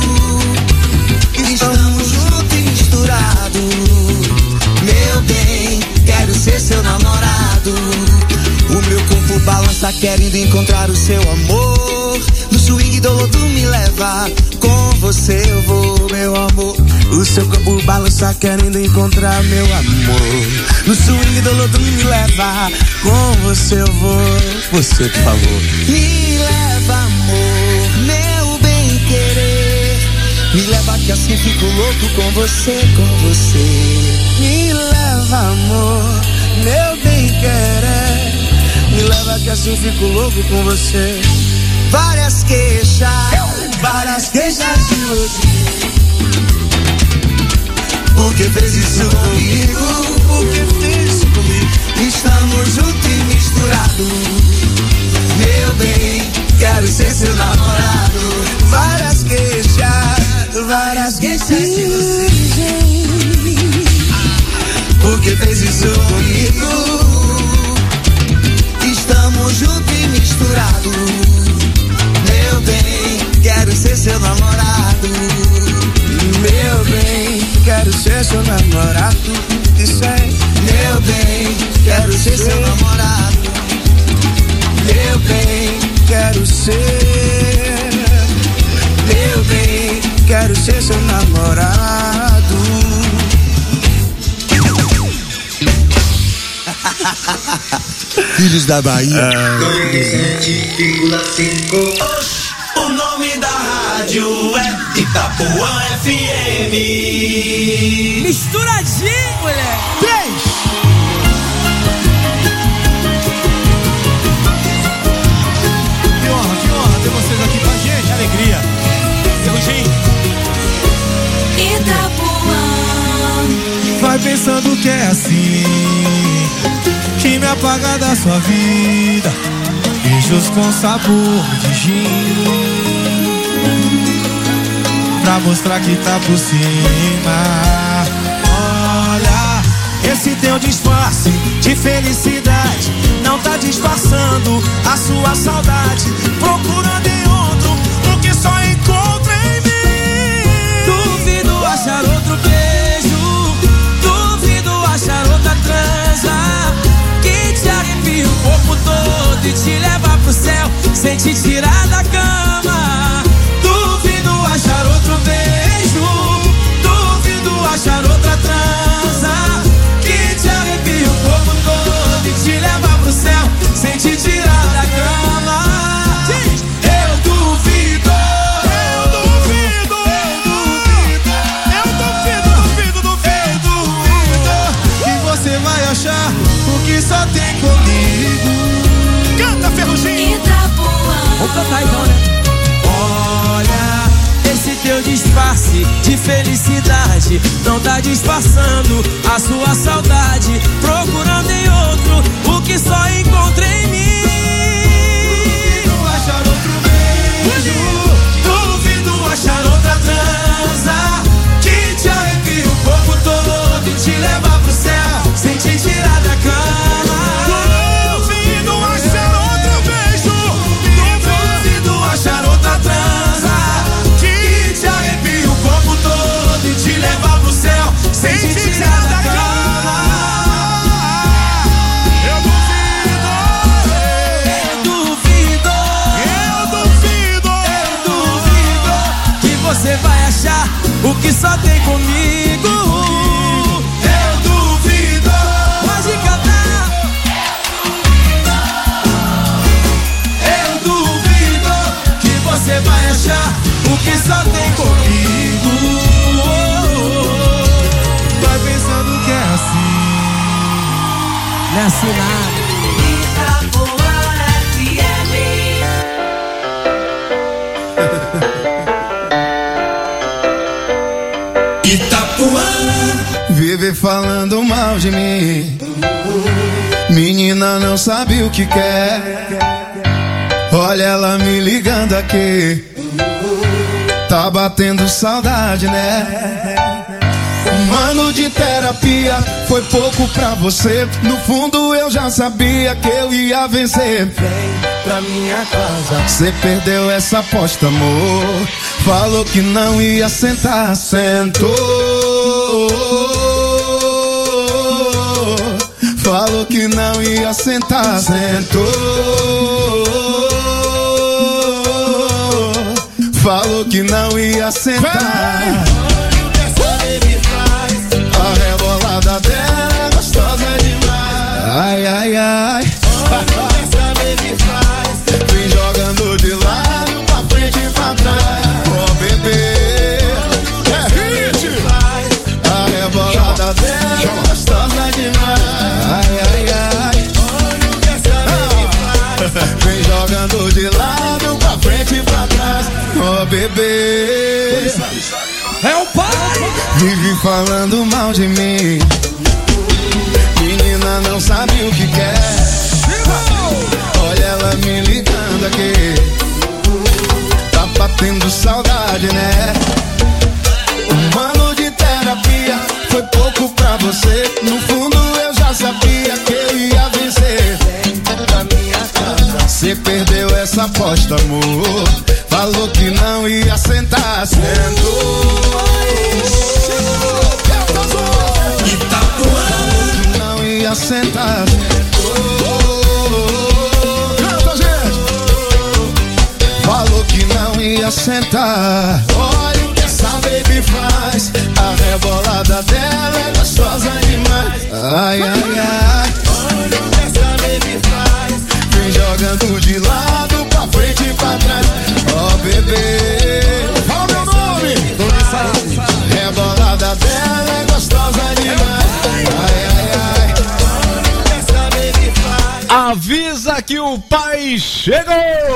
Estamos juntos e misturados. Meu bem, quero ser seu namorado. O meu corpo balança querendo encontrar o seu amor. No swing do lodo me leva, com você eu vou, meu amor. O seu corpo balança querendo encontrar meu amor. No swing do lodo me leva, com você eu vou. Você, por favor. Me leva, amor, meu bem querer. Me leva que assim fico louco com você, com você. Me leva, amor, meu bem querer. Me leva que assim fico louco com você. Várias queixas, várias queixas de você. Por que fez isso comigo? Por que fez isso comigo? Estamos juntos e misturados. Meu bem, quero ser seu namorado. Várias queixas, várias queixas de você. Por que fez isso comigo? Estamos juntos e misturados. Meu bem, quero ser seu namorado. Meu bem, quero ser seu namorado. Isso aí. Meu bem, quero ser seu namorado. Meu bem, quero ser. Meu bem, quero ser seu namorado. Filhos da Bahia. sete vírgula cinco. O nome da rádio é Itapuã F M. Misturadinho, moleque. Três. Que honra, que honra ter vocês aqui com a gente. Alegria. Serginho. Itapuã. Vai pensando que é assim, que me apaga da sua vida. Beijos com sabor de gin, pra mostrar que tá por cima. Olha, esse teu disfarce de felicidade não tá disfarçando a sua saudade. Procurando em outro o que só encontra em mim. Duvido achar outro beijo, duvido achar outra transa que te arrepia o corpo todo e te leva pro céu sem te tirar da cama. Duvido achar outro beijo, duvido achar outra transa só tem comigo. Canta, Ferrugem. Vamos cantar então, né? Olha, esse teu disfarce de felicidade não tá disfarçando a sua saudade, procurando em outro o que só encontra em mim. Duvido achar outro beijo, duvido achar outra transa que te arrepia o corpo todo e te leva pro céu sem te tirar da cama. Duvido achar outro beijo, duvido achar outra transa que te arrepia o corpo todo e te leva pro céu sem te tirar da cama. Eu duvido, eu duvido, eu duvido, eu duvido que você vai achar o que só tem comigo. Eu duvido, pode cantar. Eu duvido que você vai achar o que só tem comigo. Vai pensando que é assim, Não é assim nada. Vive falando mal de mim, menina não sabe o que quer. Olha ela me ligando aqui, tá batendo saudade, né? Um ano de terapia foi pouco pra você. No fundo eu já sabia que eu ia vencer. Vem pra minha casa, cê perdeu essa aposta, amor. Falou que não ia sentar, sentou. Falou que não ia sentar, sentou. Falou que não ia sentar. A rebolada dela é gostosa demais. Ai, ai, ai. Vem jogando de lado pra frente e pra trás. Ó, bebê, é hit. A rebolada dela é gostosa demais. Ai, ai, ai. Vem jogando de lado pra frente e pra trás. Ó, bebê, é o pai. Vive falando mal de mim, menina não sabe o que quer. Olha ela me ligando aqui, tá batendo saudade, né? Um ano de terapia foi pouco pra você. No fundo eu já sabia que eu ia vencer. Vem pra minha casa, cê perdeu essa aposta, amor. Falou que não ia sentar, sentou. Não ia sentar, sentou. Canta, gente. Falou que não ia sentar. Olha o que essa baby faz. A rebolada dela é gostosa demais. Ai, ai, ai. Olha o que essa baby faz. Vem jogando de lado pra frente e pra trás. Ó, oh, bebê, fala meu nome. Rebolada dela é gostosa demais. Ai, ai, ai. Avisa que o pai chegou!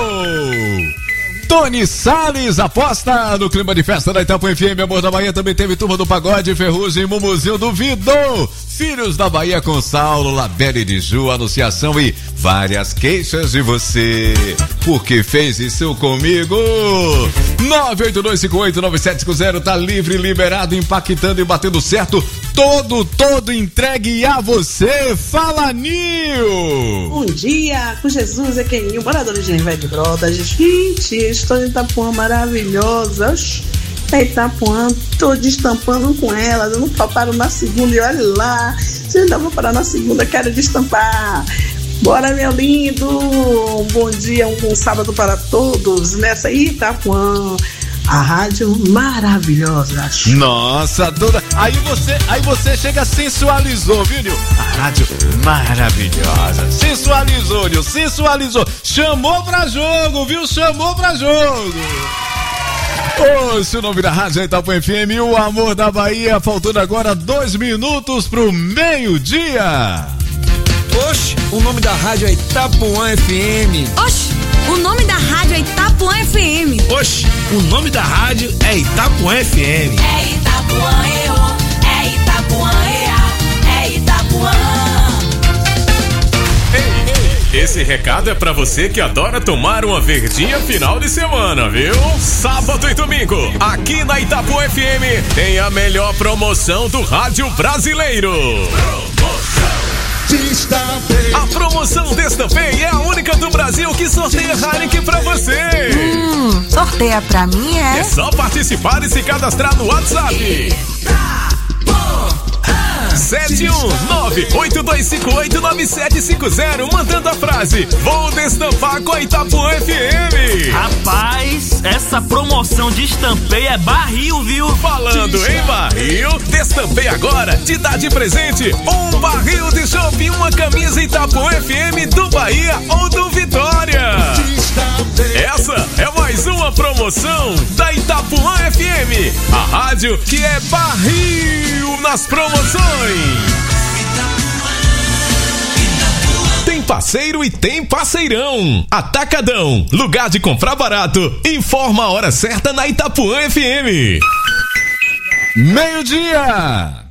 Tony Salles aposta no clima de festa da Itapuã F M. Amor da Bahia também teve turma do Pagode, Ferrugem, Mumuzinho do Vido. Filhos da Bahia com Saulo, Labelle de Ju, Anunciação e várias queixas de você. Porque fez isso comigo? nove oito dois cinco oito nove sete cinco zero tá livre, liberado, impactando e batendo certo. Todo, todo entregue a você. Fala, Nil! Bom dia, com Jesus é quem? Morador de Genvé de Brotas. Gente, estou em Itapuã maravilhosa. É Itapuã, tô destampando com ela. Eu não paro na segunda e olha lá. Se eu ainda vou parar na segunda, quero destampar. Bora, meu lindo! Um bom dia, um bom sábado para todos. Nessa Itapuã, a rádio maravilhosa. Nossa, toda. Aí você, aí você chega, sensualizou, viu, Nil? A rádio maravilhosa. Sensualizou, Nil, sensualizou. Chamou pra jogo, viu? Chamou pra jogo. Ouça o nome da rádio Itapuã F M, o amor da Bahia. Faltando agora dois minutos pro meio-dia. Oxe, o nome da rádio é Itapuã F M. Oxe, o nome da rádio é Itapuã F M. Oxe, o nome da rádio é Itapuã F M. É Itapuã, eu, é Itapuã, é Itapuã. Esse recado é pra você que adora tomar uma verdinha final de semana, viu? Sábado e domingo, aqui na Itapuã F M, tem a melhor promoção do rádio brasileiro. A promoção Destampei é a única do Brasil que sorteia Heineken pra você. Hum, sorteia pra mim, é? É só participar e se cadastrar no WhatsApp. sete um nove oito dois cinco oito nove sete cinco zero, mandando a frase: vou destampar com a Itapuã F M. Rapaz, essa promoção de Destampei é barril, viu? Falando em barril, Destampei agora te dá de presente um barril de chopp e uma camisa Itapuã F M do Bahia ou do Vitória. Essa é mais uma promoção da Itapuã F M, a rádio que é barril nas promoções. Tem parceiro e tem parceirão. Atacadão, lugar de comprar barato. Informa a hora certa na Itapuã F M. Meio-dia.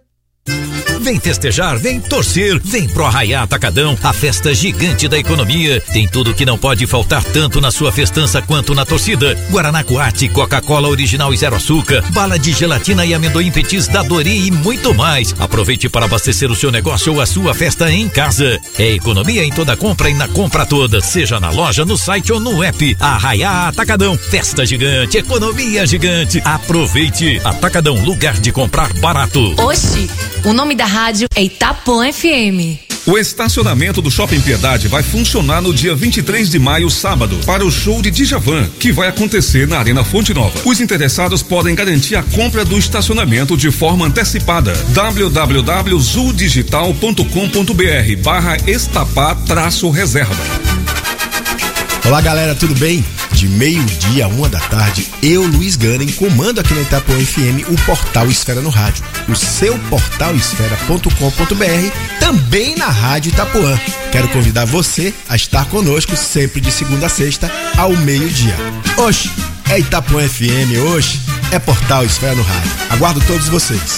Vem festejar, vem torcer, vem pro Arraiá Atacadão, a festa gigante da economia. Tem tudo que não pode faltar tanto na sua festança quanto na torcida. Guaraná Coate, Coca-Cola original e zero açúcar, bala de gelatina e amendoim petis da Dori e muito mais. Aproveite para abastecer o seu negócio ou a sua festa em casa. É economia em toda compra e na compra toda, seja na loja, no site ou no app. Arraiá Atacadão, festa gigante, economia gigante. Aproveite. Atacadão, lugar de comprar barato. Oxi, o nome da rádio é Itapuã F M. O estacionamento do Shopping Piedade vai funcionar no dia vinte e três de maio, sábado, para o show de Djavan, que vai acontecer na Arena Fonte Nova. Os interessados podem garantir a compra do estacionamento de forma antecipada. w w w ponto zuldigital ponto com ponto b r barra estapar traço reserva. Olá galera, tudo bem? De meio-dia a uma da tarde, eu, Luiz Ganem, comando aqui na Itapuã F M o Portal Esfera no Rádio, o seu portal esfera ponto com ponto b r, também na Rádio Itapuã. Quero convidar você a estar conosco sempre de segunda a sexta ao meio-dia. Oxe, é Itapuã F M, oxe, é Portal Esfera no Rádio. Aguardo todos vocês.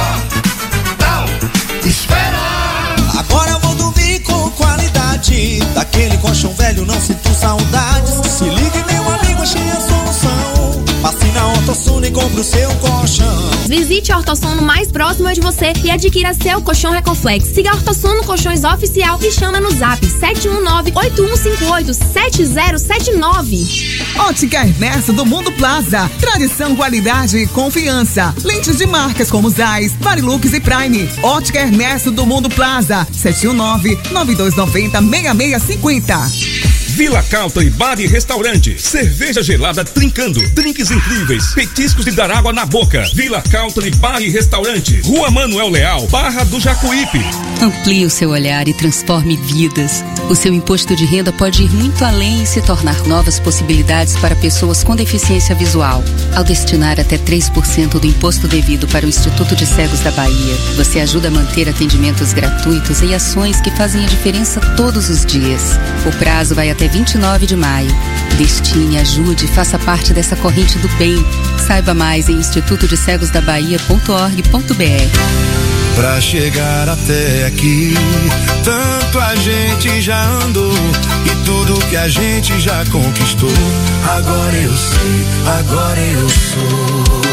Portal Esfera. Agora eu vou dormir com qualidade. Daquele colchão velho não sinto saudades. Se ligue, meu amigo, achei a solução. Passe na Ortosono e compre o seu colchão. Visite a Ortosono mais próxima de você e adquira seu colchão Recoflex. Siga a Ortosono Colchões Oficial e chama no zap sete um nove oito um cinco oito sete zero sete nove. Ótica Ernesto do Mundo Plaza. Tradição, qualidade e confiança. Lentes de marcas como Zeiss, Varilux e Prime. Ótica Ernesto do Mundo Plaza. sete um nove nove dois nove zero seis seis cinco zero. Vila Calta e Bar e Restaurante. Cerveja gelada trincando. Drinks incríveis. Petiscos de dar água na boca. Vila Calta e Bar e Restaurante. Rua Manuel Leal, Barra do Jacuípe. Amplie o seu olhar e transforme vidas. O seu imposto de renda pode ir muito além e se tornar novas possibilidades para pessoas com deficiência visual. Ao destinar até três por cento do imposto devido para o Instituto de Cegos da Bahia, você ajuda a manter atendimentos gratuitos e ações que fazem a diferença todos os dias. O prazo vai até vinte e nove de maio. Destine, ajude, faça parte dessa corrente do bem. Saiba mais em instituto de cegos da bahia ponto org ponto b r. Pra chegar até aqui, tanto a gente já andou e tudo que a gente já conquistou. Agora eu sei, agora eu sou.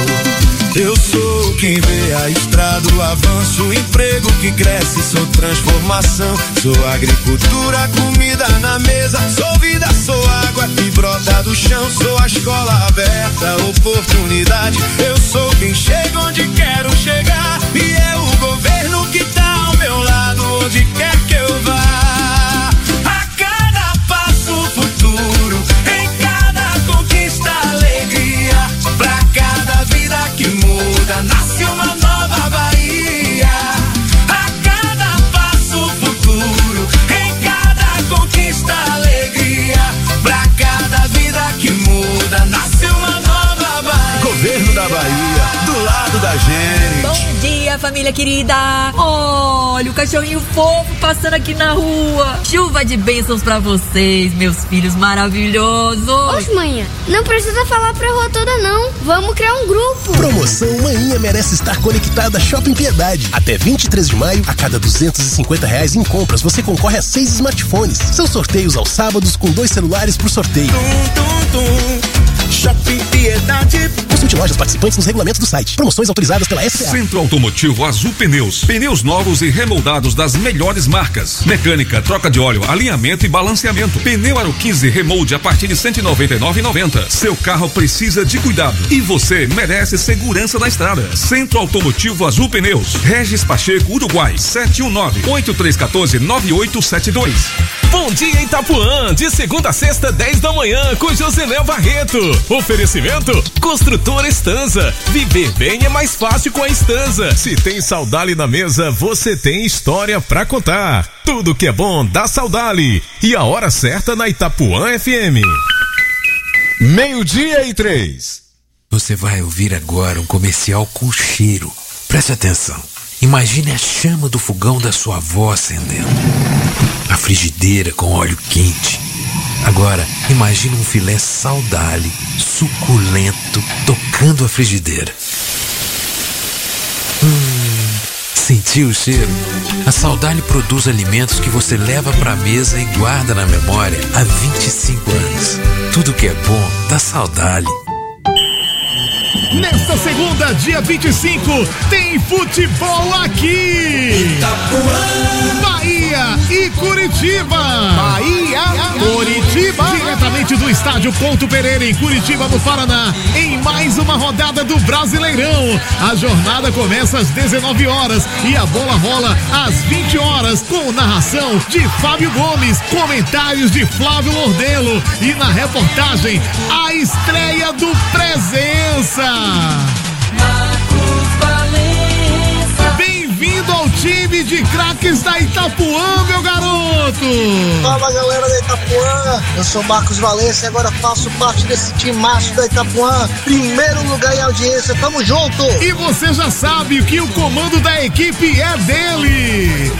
Eu sou quem vê a estrada, o avanço, o emprego que cresce, sou transformação. Sou agricultura, comida na mesa, sou vida, sou água que brota do chão. Sou a escola aberta, oportunidade. Eu sou quem chega onde quero chegar e é o governo que tá ao meu lado, onde quer que eu vá. A cada passo futuro, em cada conquista alegria, pra cada vida que muda, nasce uma nova Bahia. A cada passo futuro, em cada conquista alegria, pra cada vida que muda, nasce uma nova Bahia. Governo da Bahia, do lado da gente. Bom dia, família querida. Olha o cachorrinho fofo passando aqui na rua. Chuva de bênçãos pra vocês, meus filhos maravilhosos. Oxe, manhã, não precisa falar pra rua toda não. Vamos criar um grupo. Promoção Manhã merece estar conectada a Shopping Piedade. Até vinte e três de maio, a cada duzentos e cinquenta reais em compras, você concorre a seis smartphones. São sorteios aos sábados com dois celulares por sorteio. Tum, tum, tum. Shopping Piedade. Consulte lojas participantes nos regulamentos do site. Promoções autorizadas pela S C A. Centro Automotivo Azul Pneus. Pneus novos e remoldados das melhores marcas. Mecânica, troca de óleo, alinhamento e balanceamento. Pneu Aro quinze remolde a partir de cento e noventa e nove reais e noventa centavos. Seu carro precisa de cuidado e você merece segurança na estrada. Centro Automotivo Azul Pneus. Regis Pacheco, Uruguai. sete um nove, oito três um quatro, nove oito sete dois. Bom dia, Itapuã, de segunda a sexta, dez da manhã, com Josené Barreto. Oferecimento, Construtora Estanza. Viver bem é mais fácil com a Estanza. Se tem Saudale na mesa, você tem história pra contar. Tudo que é bom dá Saudale. E a hora certa na Itapuã F M. Meio-dia e três. Você vai ouvir agora um comercial com cheiro. Preste atenção. Imagine a chama do fogão da sua avó acendendo. A frigideira com óleo quente. Agora, imagine um filé Saudale, suculento, tocando a frigideira. Hum, sentiu o cheiro? A Saudale produz alimentos que você leva pra mesa e guarda na memória há vinte e cinco anos. Tudo que é bom dá Saudale. Nesta segunda, dia vinte e cinco, tem futebol aqui. Itapuã. Bahia e Curitiba. Bahia, Curitiba. Diretamente do estádio Ponto Pereira, em Curitiba, no Paraná, em mais uma rodada do Brasileirão. A jornada começa às dezenove horas e a bola rola às vinte horas, com narração de Fábio Gomes, comentários de Flávio Lordelo e na reportagem, a estreia do Presença. Marcos Valença. Bem-vindo ao time de craques da Itapuã, meu garoto! Fala, galera da Itapuã, eu sou Marcos Valença e agora faço parte desse timaço da Itapuã. Primeiro lugar em audiência, tamo junto! E você já sabe que o comando da equipe é dele!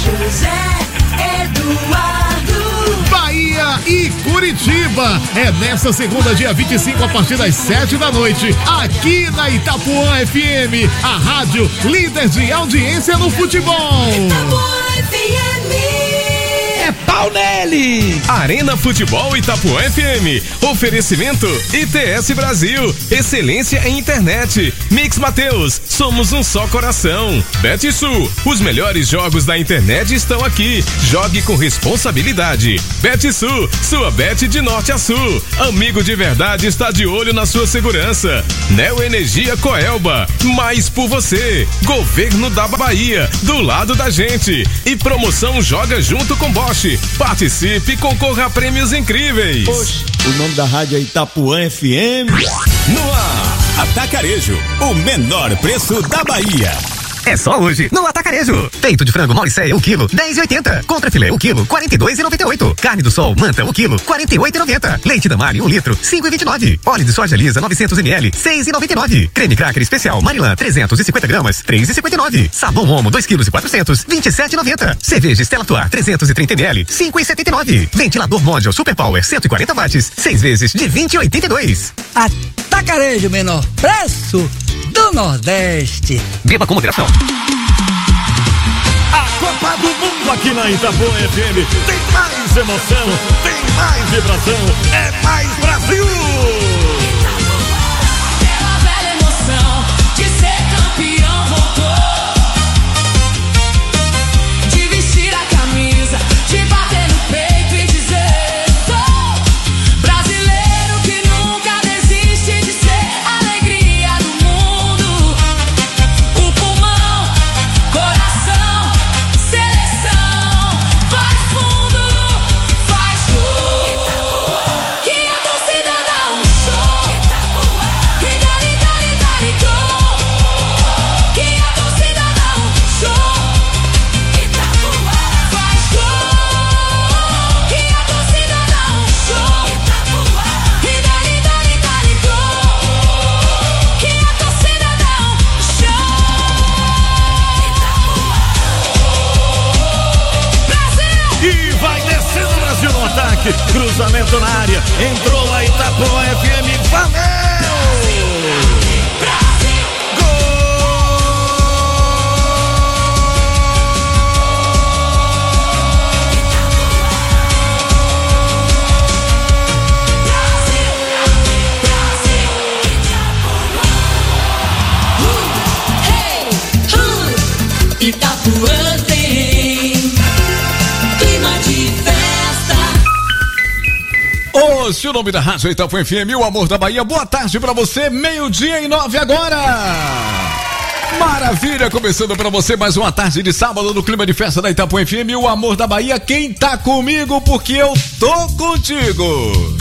José Eduardo. Bahia e Curitiba. É nessa segunda, dia vinte e cinco, a partir das sete da noite, aqui na Itapuã F M, a rádio líder de audiência no futebol. Itapuã F M. É pau nele! Arena Futebol Itapuã F M. Oferecimento I T S Brasil. Excelência em internet. Mix Mateus. Somos um só coração. BetSul. Os melhores jogos da internet estão aqui. Jogue com responsabilidade. BetSul. Sua bet de norte a sul. Amigo de verdade está de olho na sua segurança. Neo Energia Coelba. Mais por você. Governo da Bahia. Do lado da gente. E promoção Joga Junto com Bosch. Participe e concorra a prêmios incríveis. Oxe, o nome da rádio é Itapuã F M. No ar, Atacarejo, o menor preço da Bahia. É só hoje, no Atacarejo. Peito de frango Mauricéia, o quilo, dez reais e oitenta centavos. Contrafilé, o quilo, quarenta e dois reais e noventa e oito centavos. Carne do Sol, Manta, o quilo, quarenta e oito reais e noventa centavos. Leite da Mari, um litro, cinco reais e vinte e nove centavos. Óleo de soja lisa, novecentos mililitros, seis reais e noventa e nove centavos. Creme cracker especial Marilã, trezentos e cinquenta gramas, três reais e cinquenta e nove centavos. Sabão Omo, dois quilos e quatrocentos, vinte e sete reais e noventa centavos. Cerveja Stella Artois, trezentos e trinta mililitros, cinco reais e setenta e nove centavos. Ventilador Mondial Super Power, cento e quarenta watts, seis vezes de vinte reais e oitenta e dois centavos. Atacarejo, menor preço do Nordeste. Beba com moderação. A Copa do Mundo aqui na Itapuã F M. Tem mais emoção, tem mais vibração, é mais Brasil! Aquela velha emoção de ser campeão voltou. De vestir a camisa, de bater no peito e dizer: sou brasileiro que nunca desiste de ser a alegria do mundo. O pulmão, coração, seleção, faz fundo, faz tudo. Que a torcida dá um vai descendo o Brasil no ataque, cruzamento na área, entrou a Itapuã F M, valeu! Itapuã tem clima de festa. Ô, se o nome da rádio Itapuã F M, o amor da Bahia, boa tarde pra você, meio-dia e nove agora. Maravilha, começando pra você mais uma tarde de sábado no clima de festa da Itapuã F M, o amor da Bahia, quem tá comigo porque eu tô contigo.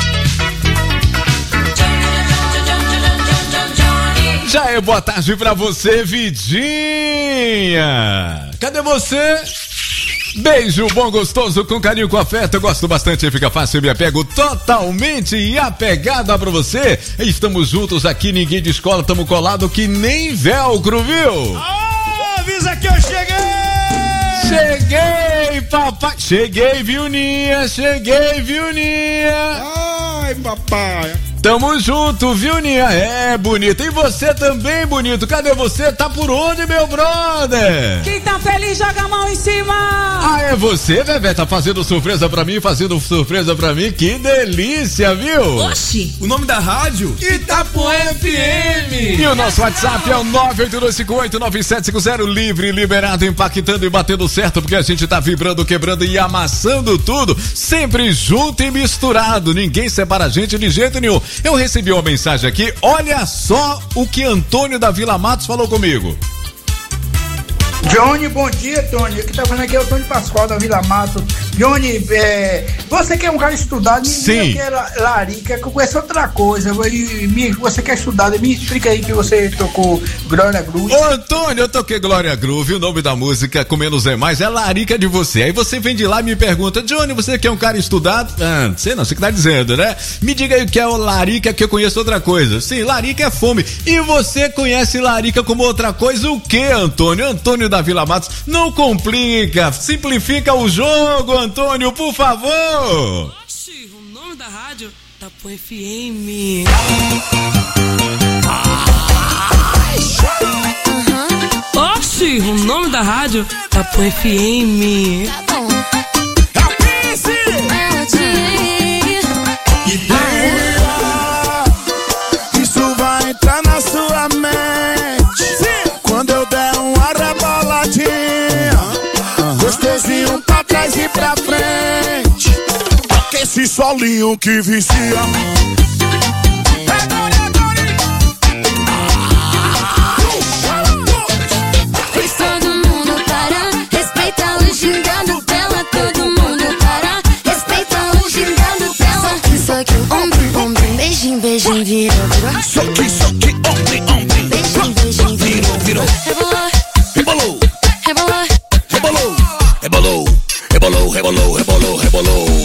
Já é boa tarde pra você, Vidinha. Cadê você? Beijo bom, gostoso, com carinho, com afeto. Eu gosto bastante, fica fácil, eu me apego totalmente apegada pra você. Estamos juntos aqui, ninguém de escola, tamo colado que nem velcro, viu? Ah, avisa que eu cheguei! Cheguei, papai! Cheguei, Vilninha, cheguei, Vilninha! Ai, papai! Tamo junto, viu, Ninha? É, bonito. E você também, bonito. Cadê você? Tá por onde, meu brother? Quem tá feliz, joga a mão em cima. Ah, é você, Vevé? Tá fazendo surpresa pra mim, fazendo surpresa pra mim. Que delícia, viu? Oxi. O nome da rádio? Itapuã F M. E o nosso WhatsApp é o nove oito dois cinco oito nove sete cinco zero. Livre, liberado, impactando e batendo certo, porque a gente tá vibrando, quebrando e amassando tudo. Sempre junto e misturado. Ninguém separa a gente de jeito nenhum. Eu recebi uma mensagem aqui, olha só o que Antônio da Vila Matos falou comigo. Johnny, bom dia, Tony. O que tá falando aqui é o Tony Pascoal da Vila Matos. Johnny, é, você que é um cara estudado, ninguém quer larica, que eu conheço outra coisa. E, me, você que é estudado, me explica aí que você tocou Glória Groove. Ô, Antônio, eu toquei Glória Groove, o nome da música, com menos é mais, é larica de você. Aí você vem de lá e me pergunta, Johnny, você que é um cara estudado? Ah, sei não, você que tá dizendo, né? Me diga aí o que é o larica, que eu conheço outra coisa. Sim, larica é fome. E você conhece larica como outra coisa? O que, Antônio? Antônio da Vila Matos, não complica, simplifica o jogo, Antônio, por favor. Oxi, o nome da rádio Itapuã F M. Oxi, o nome da rádio Itapuã F M. Isso vai entrar na sua mente quando eu der uma reboladinha, gostosinho pra trás e pra frente, esse solinho que vicia. Fez todo mundo parar, respeita o gingado dela. Todo mundo parar, respeita o gingado dela. Só que, só que, ombro, ombro, beijinho, beijinho, vira, vira. Só que, só que